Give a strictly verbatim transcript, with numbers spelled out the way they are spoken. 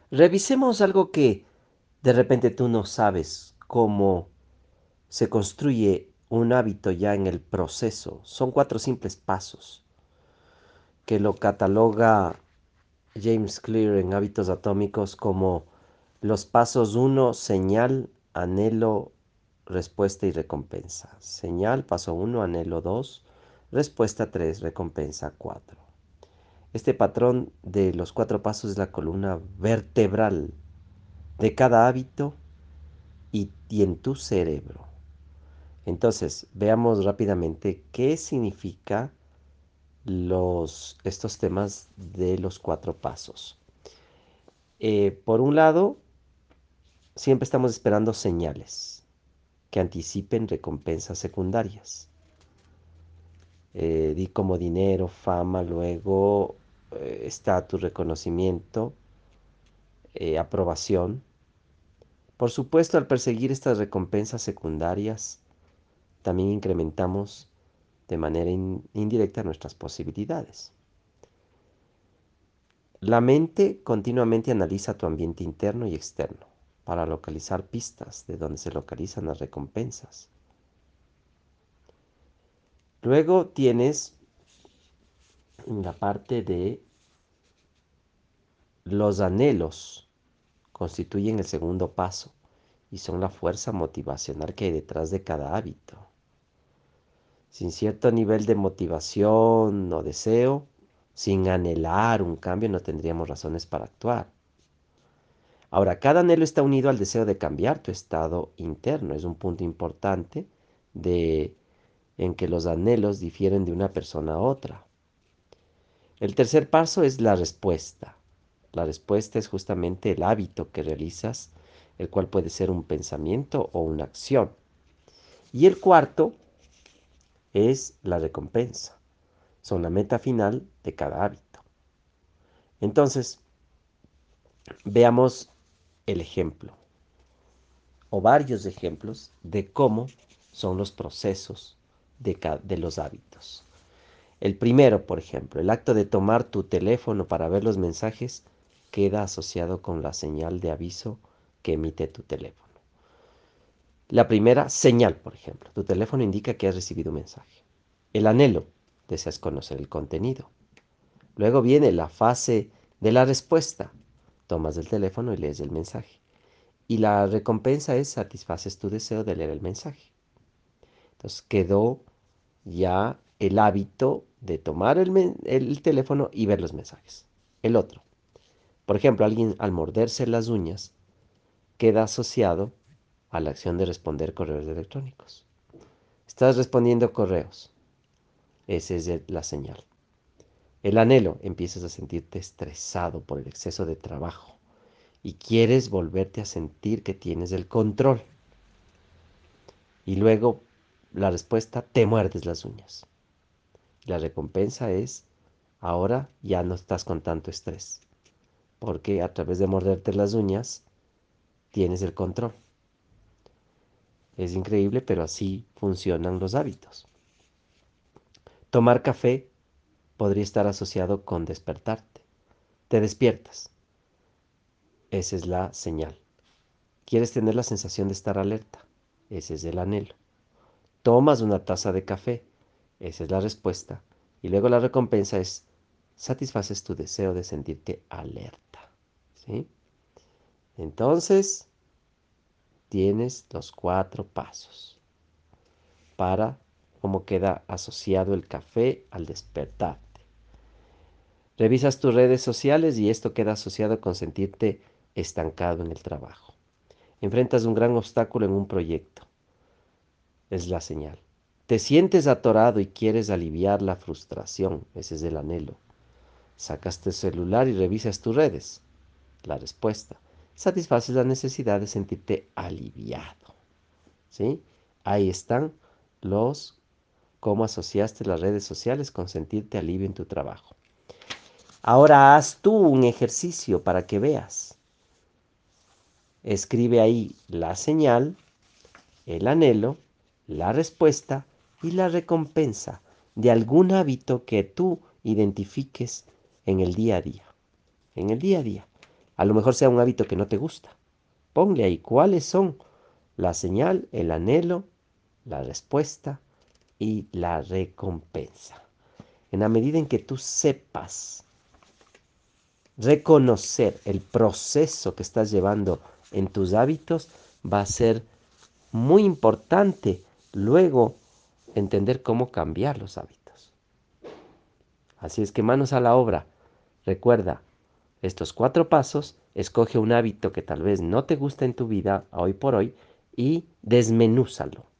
Revisemos algo que de repente tú no sabes cómo se construye un hábito ya en el proceso. Son cuatro simples pasos que lo cataloga James Clear en Hábitos Atómicos como los pasos uno, señal, anhelo, respuesta y recompensa. Señal, paso uno, anhelo dos, respuesta tres, recompensa cuatro. Este patrón de los cuatro pasos es la columna vertebral de cada hábito y, y en tu cerebro. Entonces, veamos rápidamente qué significa los, estos temas de los cuatro pasos. Eh, por un lado, siempre estamos esperando señales que anticipen recompensas secundarias. Eh, di como dinero, fama, luego eh, estatus, reconocimiento, eh, aprobación. Por supuesto, al perseguir estas recompensas secundarias, también incrementamos de manera in- indirecta nuestras posibilidades. La mente continuamente analiza tu ambiente interno y externo para localizar pistas de donde se localizan las recompensas. Luego tienes la parte de los anhelos, constituyen el segundo paso y son la fuerza motivacional que hay detrás de cada hábito. Sin cierto nivel de motivación o deseo, sin anhelar un cambio, no tendríamos razones para actuar. Ahora, cada anhelo está unido al deseo de cambiar tu estado interno. Es un punto importante de, en que los anhelos difieren de una persona a otra. El tercer paso es la respuesta. La respuesta es justamente el hábito que realizas, el cual puede ser un pensamiento o una acción. Y el cuarto es la recompensa. Son la meta final de cada hábito. Entonces, veamos el ejemplo o varios ejemplos de cómo son los procesos de, de los hábitos. El primero, por ejemplo, el acto de tomar tu teléfono para ver los mensajes queda asociado con la señal de aviso que emite tu teléfono. La primera señal, por ejemplo, tu teléfono indica que has recibido un mensaje. El anhelo, deseas conocer el contenido. Luego viene la fase de la respuesta. Tomas el teléfono y lees el mensaje. Y la recompensa es satisfaces tu deseo de leer el mensaje. Entonces quedó ya el hábito de tomar el, el teléfono y ver los mensajes. El otro, por ejemplo, alguien al morderse las uñas queda asociado a la acción de responder correos electrónicos. Estás respondiendo correos. Esa es la señal. El anhelo, empiezas a sentirte estresado por el exceso de trabajo y quieres volverte a sentir que tienes el control. Y luego la respuesta, te muerdes las uñas. La recompensa es, ahora ya no estás con tanto estrés, porque a través de morderte las uñas tienes el control. Es increíble, pero así funcionan los hábitos. Tomar café podría estar asociado con despertarte. Te despiertas. Esa es la señal. Quieres tener la sensación de estar alerta. Ese es el anhelo. Tomas una taza de café. Esa es la respuesta. Y luego la recompensa es satisfaces tu deseo de sentirte alerta. ¿Sí? Entonces, tienes los cuatro pasos para cómo queda asociado el café al despertarte. Revisas tus redes sociales y esto queda asociado con sentirte estancado en el trabajo. Enfrentas un gran obstáculo en un proyecto. Es la señal. Te sientes atorado y quieres aliviar la frustración. Ese es el anhelo. Sacas tu celular y revisas tus redes. La respuesta. Satisfaces la necesidad de sentirte aliviado. ¿Sí? Ahí están los cómo asociaste las redes sociales con sentirte alivio en tu trabajo. Ahora haz tú un ejercicio para que veas. Escribe ahí la señal, el anhelo, la respuesta y la recompensa de algún hábito que tú identifiques en el día a día. En el día a día. A lo mejor sea un hábito que no te gusta. Ponle ahí cuáles son la señal, el anhelo, la respuesta y la recompensa. En la medida en que tú sepas reconocer el proceso que estás llevando en tus hábitos, va a ser muy importante luego entender cómo cambiar los hábitos. Así es que manos a la obra. Recuerda estos cuatro pasos, escoge un hábito que tal vez no te gusta en tu vida hoy por hoy y desmenúzalo.